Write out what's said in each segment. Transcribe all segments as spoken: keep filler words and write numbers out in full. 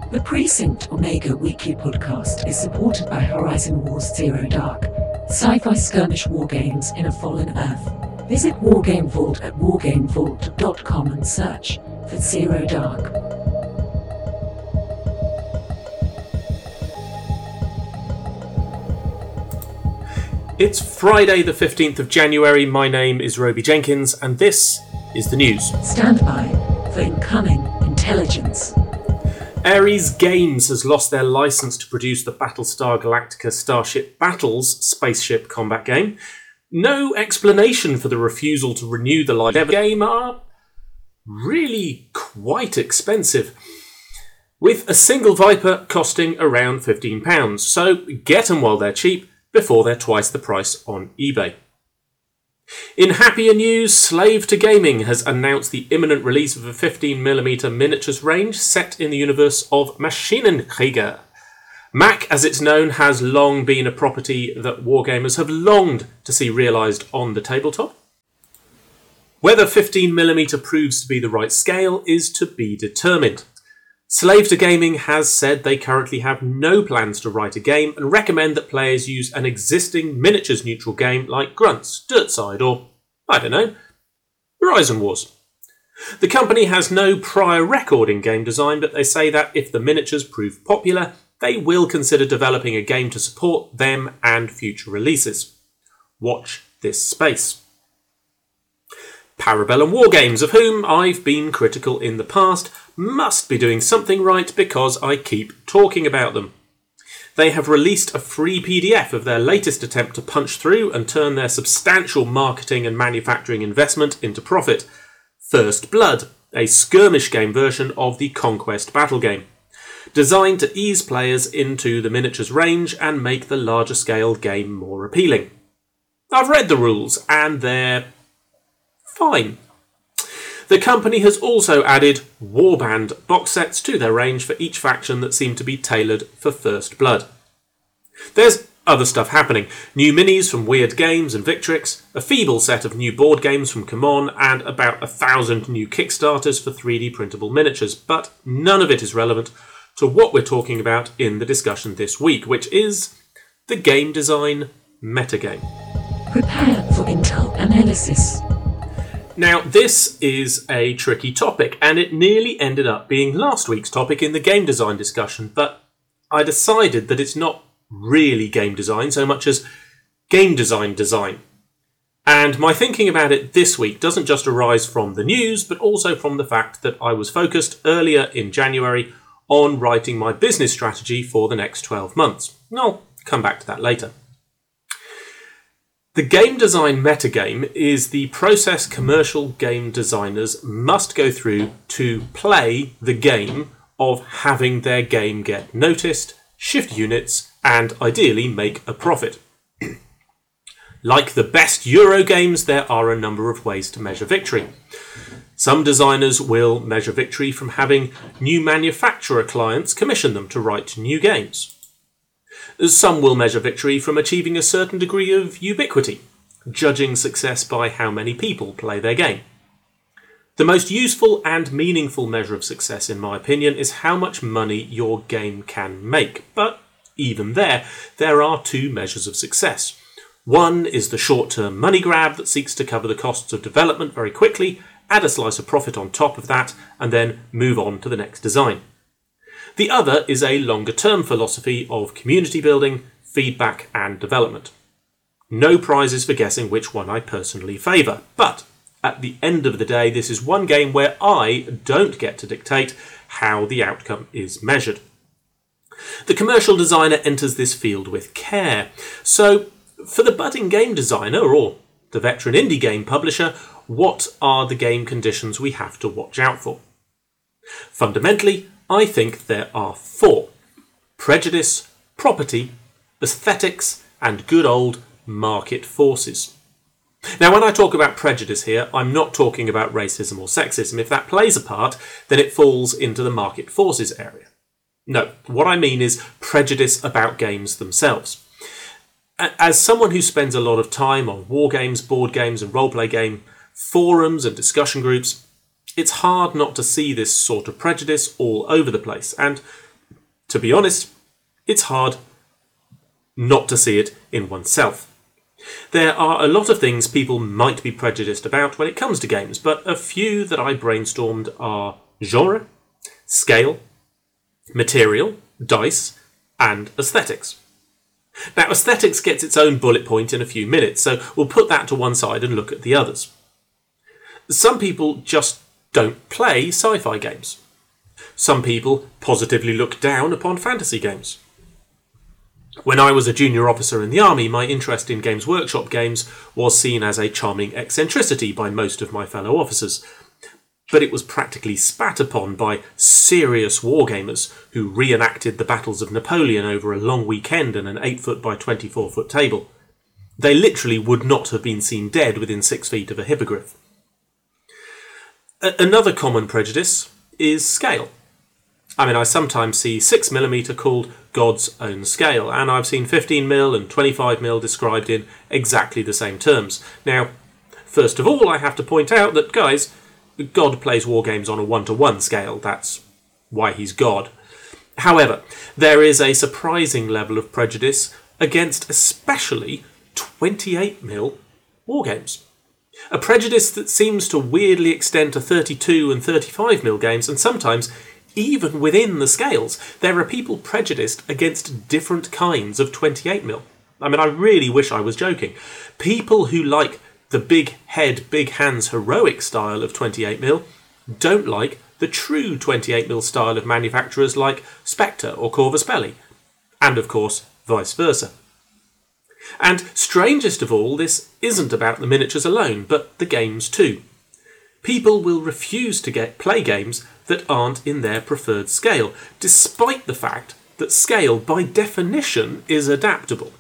The Precinct Omega Weekly Podcast is supported by Horizon Wars Zero Dark, sci-fi skirmish wargames in a fallen Earth. Visit Wargame Vault at wargame vault dot com and search for Zero Dark. It's Friday the fifteenth of January, my name is Roby Jenkins, and this is the news. Stand by for incoming intelligence. Ares Games has lost their license to produce the Battlestar Galactica Starship Battles spaceship combat game. No explanation for the refusal to renew the live game are really quite expensive, with a single Viper costing around fifteen pounds, so get them while they're cheap before they're twice the price on eBay. In happier news, Slave to Gaming has announced the imminent release of a fifteen millimeter miniatures range set in the universe of Maschinenkrieger. Mac, as it's known, has long been a property that wargamers have longed to see realised on the tabletop. Whether fifteen millimeter proves to be the right scale is to be determined. Slave to Gaming has said they currently have no plans to write a game and recommend that players use an existing miniatures neutral game like Grunts, Dirtside or, I don't know, Horizon Wars. The company has no prior record in game design, but they say that if the miniatures prove popular, they will consider developing a game to support them and future releases. Watch this space. Parabellum Wargames, of whom I've been critical in the past, must be doing something right because I keep talking about them. They have released a free P D F of their latest attempt to punch through and turn their substantial marketing and manufacturing investment into profit. First Blood, a skirmish game version of the Conquest battle game, designed to ease players into the miniatures range and make the larger scale game more appealing. I've read the rules and they're fine. The company has also added Warband box sets to their range for each faction that seem to be tailored for First Blood. There's other stuff happening. New minis from Weird Games and Victrix, a feeble set of new board games from CMON, and about a thousand new Kickstarters for three D printable miniatures, but none of it is relevant to what we're talking about in the discussion this week, which is the game design metagame. Prepare for Intel analysis. Now, this is a tricky topic, and it nearly ended up being last week's topic in the game design discussion, but I decided that it's not really game design so much as game design design. And my thinking about it this week doesn't just arise from the news, but also from the fact that I was focused earlier in January on writing my business strategy for the next twelve months. I'll come back to that later. The game design metagame is the process commercial game designers must go through to play the game of having their game get noticed, shift units, and ideally make a profit. Like the best Euro games, there are a number of ways to measure victory. Some designers will measure victory from having new manufacturer clients commission them to write new games. Some will measure victory from achieving a certain degree of ubiquity, judging success by how many people play their game. The most useful and meaningful measure of success, in my opinion, is how much money your game can make. But even there, there are two measures of success. One is the short-term money grab that seeks to cover the costs of development very quickly, add a slice of profit on top of that, and then move on to the next design. The other is a longer-term philosophy of community building, feedback, and development. No prizes for guessing which one I personally favour, but at the end of the day, this is one game where I don't get to dictate how the outcome is measured. The commercial designer enters this field with care, so for the budding game designer or the veteran indie game publisher, what are the game conditions we have to watch out for? Fundamentally, I think there are four: prejudice, property, aesthetics, and good old market forces. Now, when I talk about prejudice here, I'm not talking about racism or sexism. If that plays a part, then it falls into the market forces area. No, what I mean is prejudice about games themselves. As someone who spends a lot of time on war games, board games, and roleplay game forums and discussion groups, it's hard not to see this sort of prejudice all over the place, and To be honest, it's hard not to see it in oneself. There are a lot of things people might be prejudiced about when it comes to games, but a few that I brainstormed are genre, scale, material, dice, and aesthetics. Now, aesthetics gets its own bullet point in a few minutes, so we'll put that to one side and look at the others. Some people just don't play sci-fi games. Some people positively look down upon fantasy games. When I was a junior officer in the army, my interest in Games Workshop games was seen as a charming eccentricity by most of my fellow officers, but it was practically spat upon by serious wargamers who reenacted the battles of Napoleon over a long weekend and an eight foot by twenty-four foot table. They literally would not have been seen dead within six feet of a hippogriff. A- another common prejudice is scale. I mean, I sometimes see six millimeter called God's own scale, and I've seen fifteen millimeter and twenty-five millimeter described in exactly the same terms. Now, first of all, I have to point out that, guys, God plays war games on a one-to-one scale. That's why he's God. However, there is a surprising level of prejudice against especially twenty-eight millimeter war games. A prejudice that seems to weirdly extend to thirty-two and thirty-five millimeter games, and sometimes even within the scales, there are people prejudiced against different kinds of twenty-eight millimeter. I mean, I really wish I was joking. People who like the big head, big hands heroic style of twenty-eight millimeter don't like the true twenty-eight millimeter style of manufacturers like Spectre or Corvus Belli, and of course, vice versa. And strangest of all, this isn't about the miniatures alone, but the games too. People will refuse to get play games that aren't in their preferred scale, despite the fact that scale, by definition, is adaptable.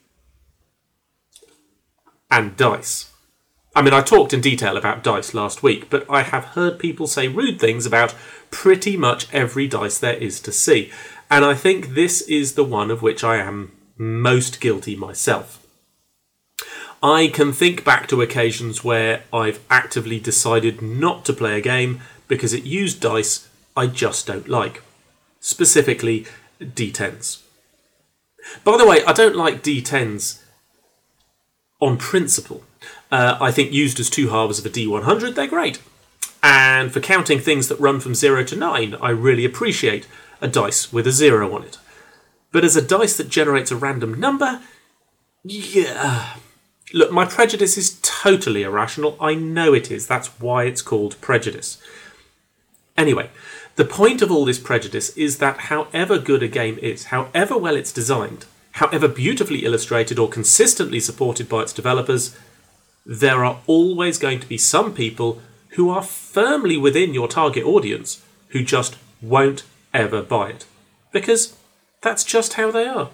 And dice. I mean, I talked in detail about dice last week, but I have heard people say rude things about pretty much every dice there is to see, and I think this is the one of which I am most guilty myself. I can think back to occasions where I've actively decided not to play a game because it used dice I just don't like. Specifically, D tens. By the way, I don't like D tens on principle. Uh, I think used as two halves of a D one hundred, they're great. And for counting things that run from zero to nine, I really appreciate a dice with a zero on it. But as a dice that generates a random number, yeah. Look, my prejudice is totally irrational. I know it is. That's why it's called prejudice. Anyway, the point of all this prejudice is that however good a game is, however well it's designed, however beautifully illustrated or consistently supported by its developers, there are always going to be some people who are firmly within your target audience who just won't ever buy it. Because that's just how they are.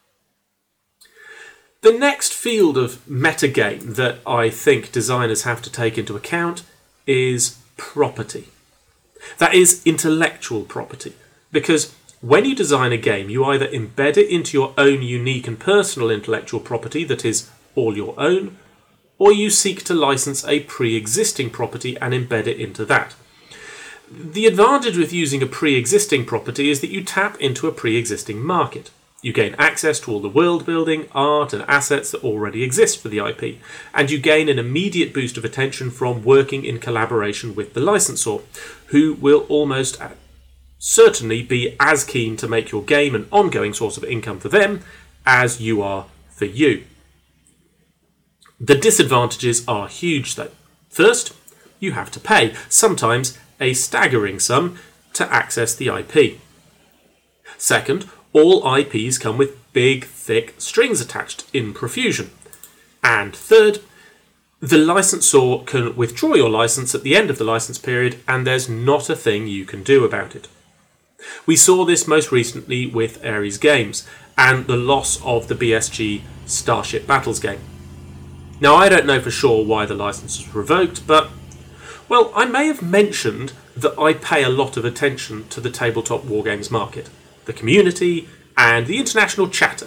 The next field of metagame that I think designers have to take into account is property. That is intellectual property. Because when you design a game, you either embed it into your own unique and personal intellectual property that is all your own, or you seek to license a pre-existing property and embed it into that. The advantage with using a pre-existing property is that you tap into a pre-existing market. You gain access to all the world building, art and assets that already exist for the I P, and you gain an immediate boost of attention from working in collaboration with the licensor, who will almost certainly be as keen to make your game an ongoing source of income for them as you are for you. The disadvantages are huge though. First, you have to pay, sometimes a staggering sum, to access the I P. Second, all I Ps come with big, thick strings attached in profusion. And third, the licensor can withdraw your license at the end of the license period, and there's not a thing you can do about it. We saw this most recently with Ares Games, and the loss of the B S G Starship Battles game. Now, I don't know for sure why the license was revoked, but, well, I may have mentioned that I pay a lot of attention to the tabletop wargames market, the community, and the international chatter.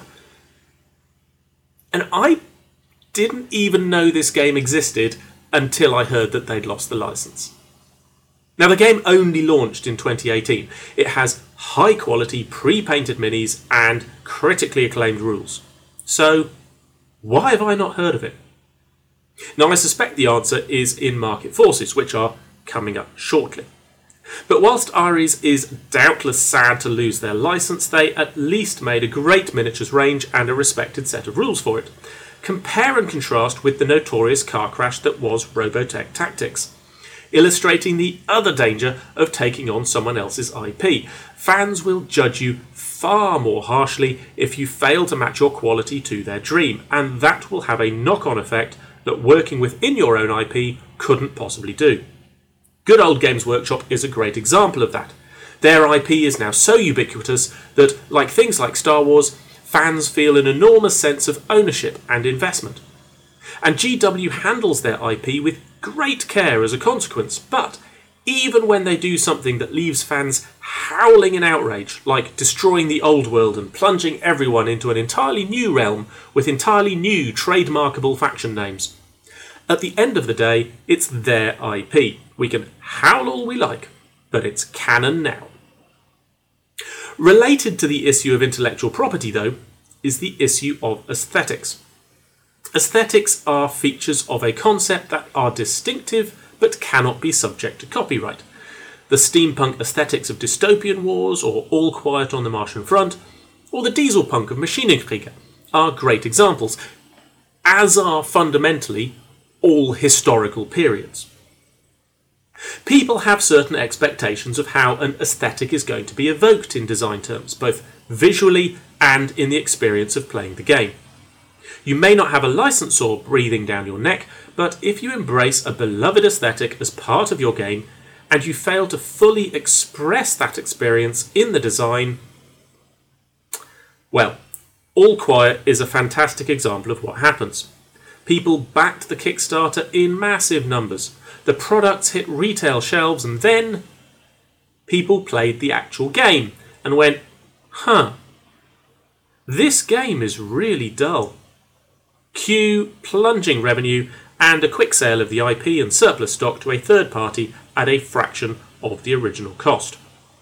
And I didn't even know this game existed until I heard that they'd lost the license. Now, the game only launched in twenty eighteen. It has high quality pre-painted minis and critically acclaimed rules. So, why have I not heard of it? Now, I suspect the answer is in Market Forces, which are coming up shortly. But whilst Ares is doubtless sad to lose their license, they at least made a great miniatures range and a respected set of rules for it. Compare and contrast with the notorious car crash that was Robotech Tactics, illustrating the other danger of taking on someone else's I P. Fans will judge you far more harshly if you fail to match your quality to their dream, and that will have a knock-on effect that working within your own I P couldn't possibly do. Good Old Games Workshop is a great example of that. Their I P is now so ubiquitous that, like things like Star Wars, fans feel an enormous sense of ownership and investment. And G W handles their I P with great care as a consequence, but even when they do something that leaves fans howling in outrage, like destroying the old world and plunging everyone into an entirely new realm with entirely new trademarkable faction names, at the end of the day, it's their I P. We can howl all we like, but it's canon now. Related to the issue of intellectual property, though, is the issue of aesthetics. Aesthetics are features of a concept that are distinctive but cannot be subject to copyright. The steampunk aesthetics of Dystopian Wars, or All Quiet on the Martian Front, or the dieselpunk of Maschinenkrieger are great examples, as are fundamentally all historical periods. People have certain expectations of how an aesthetic is going to be evoked in design terms, both visually and in the experience of playing the game. You may not have a licensor breathing down your neck, but if you embrace a beloved aesthetic as part of your game, and you fail to fully express that experience in the design, well, All Quiet is a fantastic example of what happens. People backed the Kickstarter in massive numbers. The products hit retail shelves, and then people played the actual game and went, huh, this game is really dull. Cue plunging revenue and a quick sale of the I P and surplus stock to a third party at a fraction of the original cost.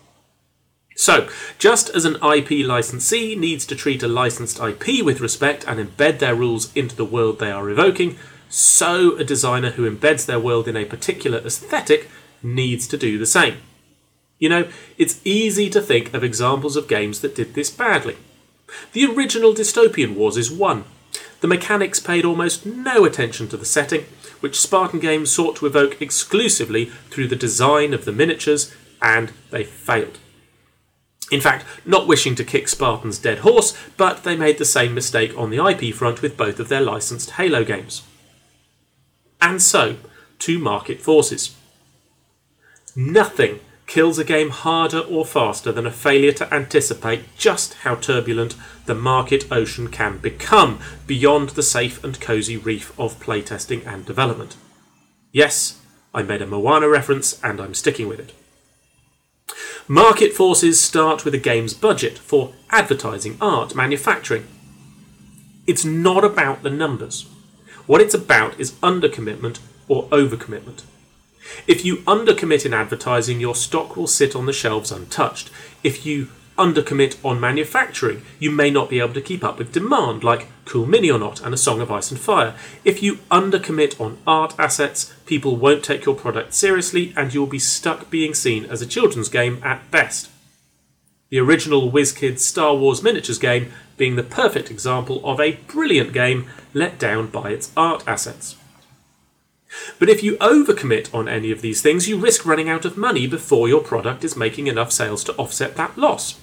So, just as an I P licensee needs to treat a licensed I P with respect and embed their rules into the world they are evoking, so a designer who embeds their world in a particular aesthetic needs to do the same. You know, it's easy to think of examples of games that did this badly. The original Dystopian Wars is one. The mechanics paid almost no attention to the setting, which Spartan Games sought to evoke exclusively through the design of the miniatures, and they failed. In fact, not wishing to kick Spartan's dead horse, but they made the same mistake on the I P front with both of their licensed Halo games. And so, to Market Forces. Nothing kills a game harder or faster than a failure to anticipate just how turbulent the market ocean can become beyond the safe and cosy reef of playtesting and development. Yes, I made a Moana reference and I'm sticking with it. Market forces start with a game's budget for advertising, art, manufacturing. It's not about the numbers. What it's about is undercommitment or overcommitment. If you undercommit in advertising, your stock will sit on the shelves untouched. If you undercommit on manufacturing, you may not be able to keep up with demand, like Cool Mini or Not and A Song of Ice and Fire. If you undercommit on art assets, people won't take your product seriously and you'll be stuck being seen as a children's game at best. The original WizKids Star Wars miniatures game being the perfect example of a brilliant game let down by its art assets. But if you overcommit on any of these things, you risk running out of money before your product is making enough sales to offset that loss.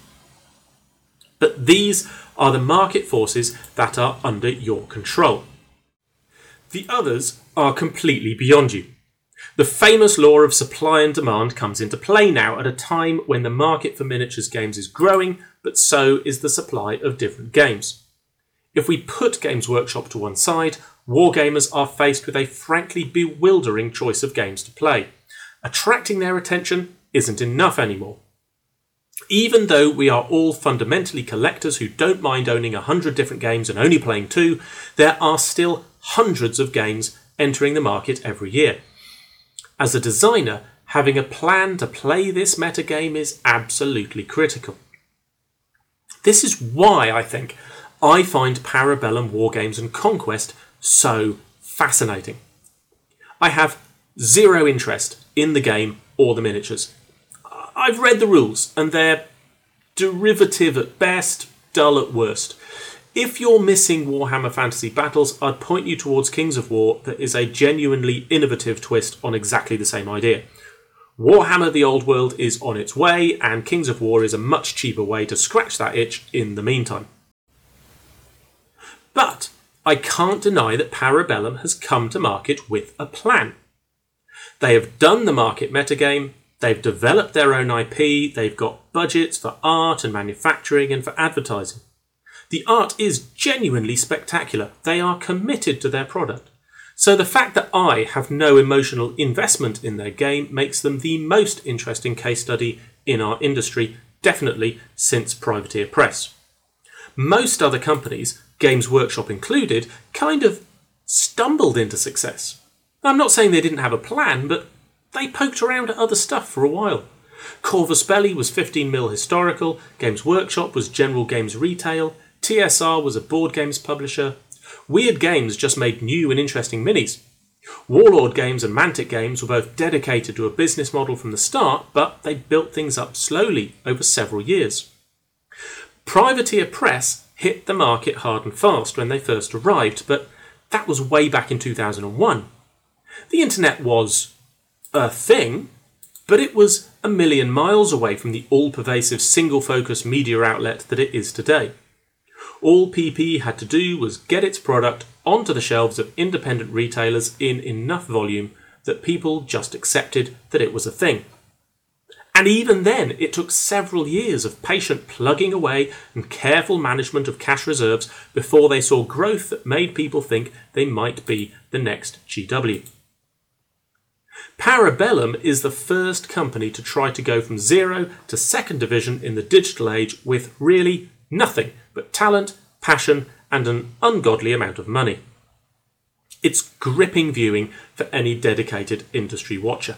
But these are the market forces that are under your control. The others are completely beyond you. The famous law of supply and demand comes into play now at a time when the market for miniatures games is growing, but so is the supply of different games. If we put Games Workshop to one side, wargamers are faced with a frankly bewildering choice of games to play. Attracting their attention isn't enough anymore. Even though we are all fundamentally collectors who don't mind owning a hundred different games and only playing two, there are still hundreds of games entering the market every year. As a designer, having a plan to play this metagame is absolutely critical. This is why I think I find Parabellum Wargames and Conquest so fascinating. I have zero interest in the game or the miniatures. I've read the rules and they're derivative at best, dull at worst. If you're missing Warhammer Fantasy Battles, I'd point you towards Kings of War that is a genuinely innovative twist on exactly the same idea. Warhammer the Old World is on its way, and Kings of War is a much cheaper way to scratch that itch in the meantime. But I can't deny that Parabellum has come to market with a plan. They have done the market metagame, they've developed their own I P, they've got budgets for art and manufacturing and for advertising. The art is genuinely spectacular. They are committed to their product. So the fact that I have no emotional investment in their game makes them the most interesting case study in our industry, definitely since Privateer Press. Most other companies, Games Workshop included, kind of stumbled into success. I'm not saying they didn't have a plan, but they poked around at other stuff for a while. Corvus Belli was fifteen mil historical, Games Workshop was general games retail, T S R was a board games publisher, Weird Games just made new and interesting minis. Warlord Games and Mantic Games were both dedicated to a business model from the start, but they built things up slowly over several years. Privateer Press hit the market hard and fast when they first arrived, but that was way back in two thousand one. The internet was a thing, but it was a million miles away from the all-pervasive single-focus media outlet that it is today. All P P had to do was get its product onto the shelves of independent retailers in enough volume that people just accepted that it was a thing. And even then, it took several years of patient plugging away and careful management of cash reserves before they saw growth that made people think they might be the next G W. Parabellum is the first company to try to go from zero to second division in the digital age with really nothing but talent, passion, and an ungodly amount of money. It's gripping viewing for any dedicated industry watcher.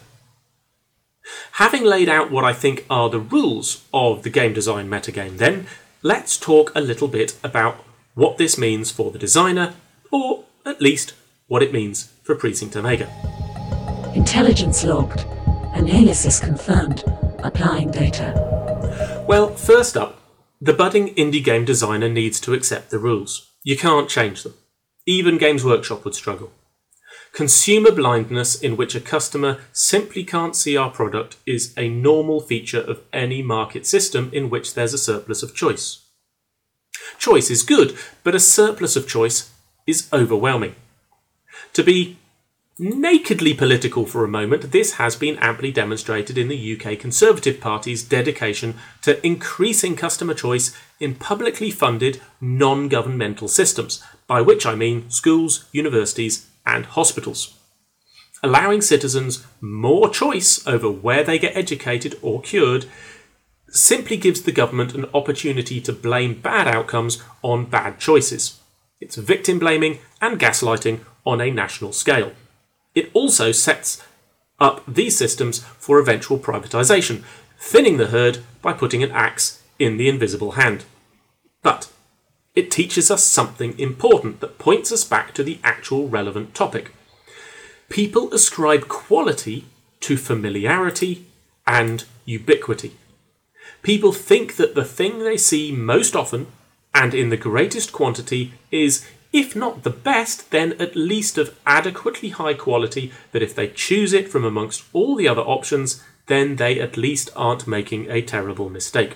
Having laid out what I think are the rules of the game design metagame then, let's talk a little bit about what this means for the designer, or at least what it means for Precinct Omega. Intelligence logged. Analysis confirmed. Applying data. Well, first up, the budding indie game designer needs to accept the rules. You can't change them. Even Games Workshop would struggle. Consumer blindness in which a customer simply can't see our product is a normal feature of any market system in which there's a surplus of choice. Choice is good, but a surplus of choice is overwhelming. To be nakedly political for a moment, this has been amply demonstrated in the U K Conservative Party's dedication to increasing customer choice in publicly funded non-governmental systems, by which I mean schools, universities and hospitals. Allowing citizens more choice over where they get educated or cured simply gives the government an opportunity to blame bad outcomes on bad choices. It's victim blaming and gaslighting on a national scale. It also sets up these systems for eventual privatisation, thinning the herd by putting an axe in the invisible hand. But it teaches us something important that points us back to the actual relevant topic. People ascribe quality to familiarity and ubiquity. People think that the thing they see most often and in the greatest quantity is, if not the best, then at least of adequately high quality that if they choose it from amongst all the other options, then they at least aren't making a terrible mistake.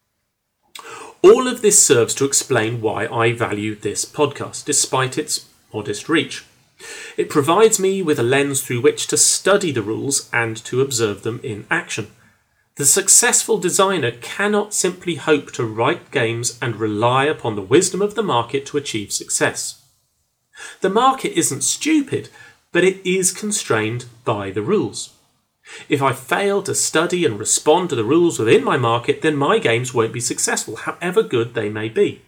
All of this serves to explain why I value this podcast, despite its modest reach. It provides me with a lens through which to study the rules and to observe them in action. The successful designer cannot simply hope to write games and rely upon the wisdom of the market to achieve success. The market isn't stupid, but it is constrained by the rules. If I fail to study and respond to the rules within my market, then my games won't be successful, however good they may be.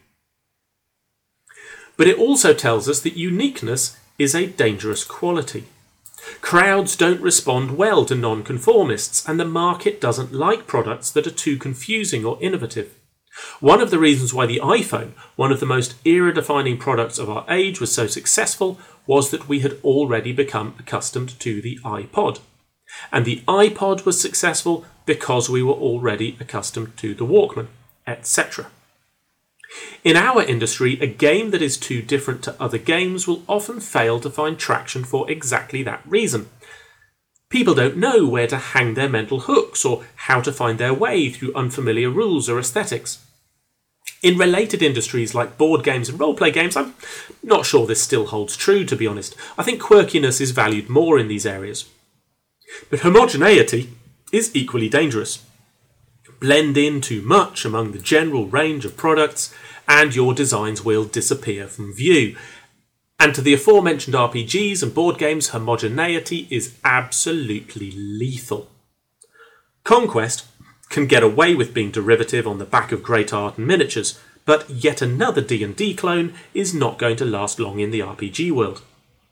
But it also tells us that uniqueness is a dangerous quality. Crowds don't respond well to nonconformists, and the market doesn't like products that are too confusing or innovative. One of the reasons why the iPhone, one of the most era-defining products of our age, was so successful was that we had already become accustomed to the iPod. And the iPod was successful because we were already accustomed to the Walkman, et cetera. In our industry, a game that is too different to other games will often fail to find traction for exactly that reason. People don't know where to hang their mental hooks or how to find their way through unfamiliar rules or aesthetics. In related industries like board games and roleplay games, I'm not sure this still holds true, to be honest. I think quirkiness is valued more in these areas. But homogeneity is equally dangerous. Blend in too much among the general range of products, and your designs will disappear from view. And to the aforementioned R P Gs and board games, homogeneity is absolutely lethal. Conquest can get away with being derivative on the back of great art and miniatures, but yet another D and D clone is not going to last long in the R P G world.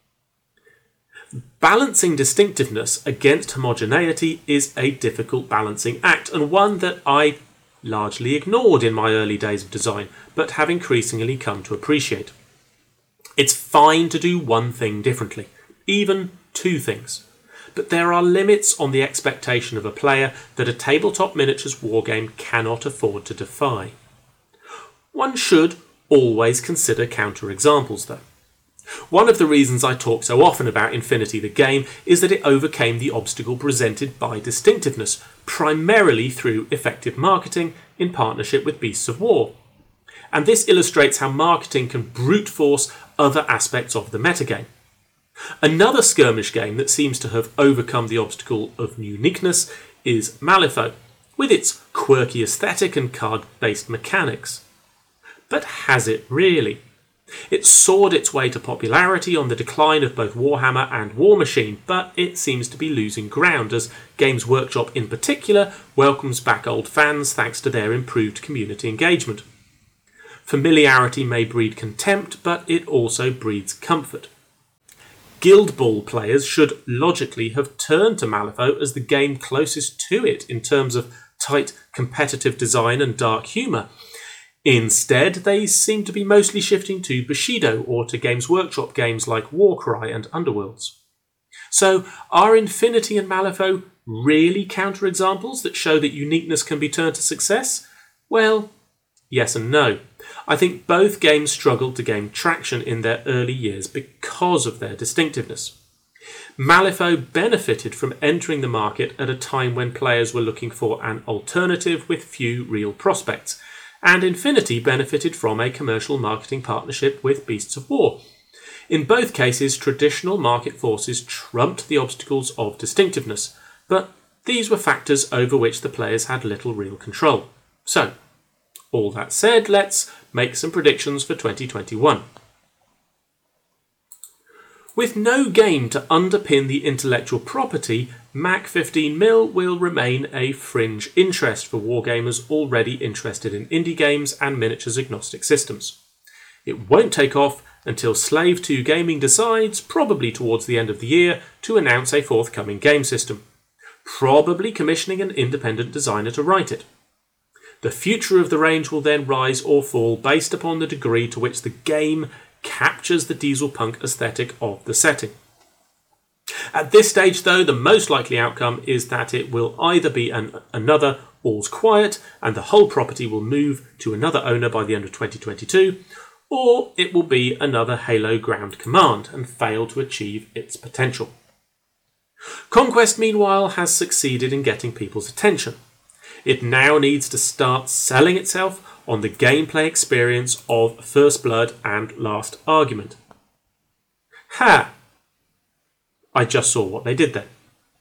Balancing distinctiveness against homogeneity is a difficult balancing act, and one that I largely ignored in my early days of design, but have increasingly come to appreciate. It's fine to do one thing differently, even two things, but there are limits on the expectation of a player that a tabletop miniatures wargame cannot afford to defy. One should always consider counterexamples, though. One of the reasons I talk so often about Infinity the game is that it overcame the obstacle presented by distinctiveness, primarily through effective marketing in partnership with Beasts of War. And this illustrates how marketing can brute force other aspects of the metagame. Another skirmish game that seems to have overcome the obstacle of uniqueness is Malifaux, with its quirky aesthetic and card-based mechanics. But has it really? It soared its way to popularity on the decline of both Warhammer and War Machine, but it seems to be losing ground as Games Workshop in particular welcomes back old fans thanks to their improved community engagement. Familiarity may breed contempt, but it also breeds comfort. Guild Ball players should logically have turned to Malifaux as the game closest to it in terms of tight competitive design and dark humour. Instead, they seem to be mostly shifting to Bushido or to Games Workshop games like Warcry and Underworlds. So, are Infinity and Malifaux really counterexamples that show that uniqueness can be turned to success? Well, yes and no. I think both games struggled to gain traction in their early years because of their distinctiveness. Malifaux benefited from entering the market at a time when players were looking for an alternative with few real prospects, and Infinity benefited from a commercial marketing partnership with Beasts of War. In both cases, traditional market forces trumped the obstacles of distinctiveness, but these were factors over which the players had little real control. So, all that said, let's make some predictions for twenty twenty-one. With no game to underpin the intellectual property, Mach fifteen mil will remain a fringe interest for wargamers already interested in indie games and miniatures agnostic systems. It won't take off until Slave two Gaming decides, probably towards the end of the year, to announce a forthcoming game system, probably commissioning an independent designer to write it. The future of the range will then rise or fall based upon the degree to which the game captures the dieselpunk aesthetic of the setting. At this stage, though, the most likely outcome is that it will either be an, another All's Quiet and the whole property will move to another owner by the end of twenty twenty-two, or it will be another Halo Ground Command and fail to achieve its potential. Conquest, meanwhile, has succeeded in getting people's attention. It now needs to start selling itself on the gameplay experience of First Blood and Last Argument. Ha! I just saw what they did there.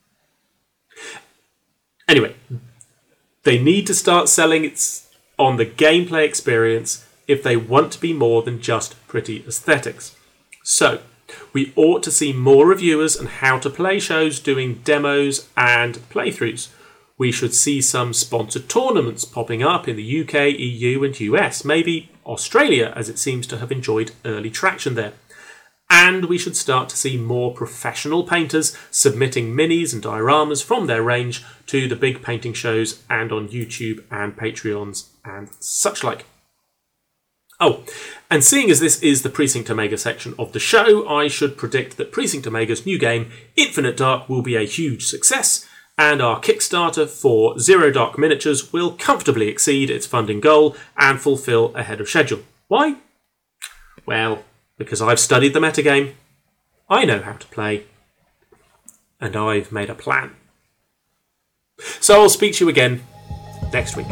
Anyway, they need to start selling it on the gameplay experience if they want to be more than just pretty aesthetics. So, we ought to see more reviewers and how to play shows doing demos and playthroughs. We should see some sponsored tournaments popping up in the U K, E U and U S, maybe Australia, as it seems to have enjoyed early traction there. And we should start to see more professional painters submitting minis and dioramas from their range to the big painting shows and on YouTube and Patreons and such like. Oh, and seeing as this is the Precinct Omega section of the show, I should predict that Precinct Omega's new game, Infinite Dark, will be a huge success, and our Kickstarter for Zero Dark Miniatures will comfortably exceed its funding goal and fulfill ahead of schedule. Why? Well, because I've studied the metagame, I know how to play, and I've made a plan. So I'll speak to you again next week.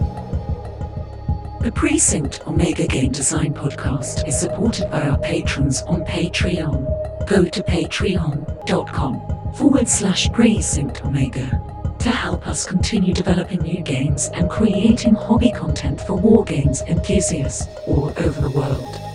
The Precinct Omega Game Design Podcast is supported by our patrons on Patreon. Go to patreon.com forward slash Precinct Omega to help us continue developing new games and creating hobby content for wargames enthusiasts all over the world.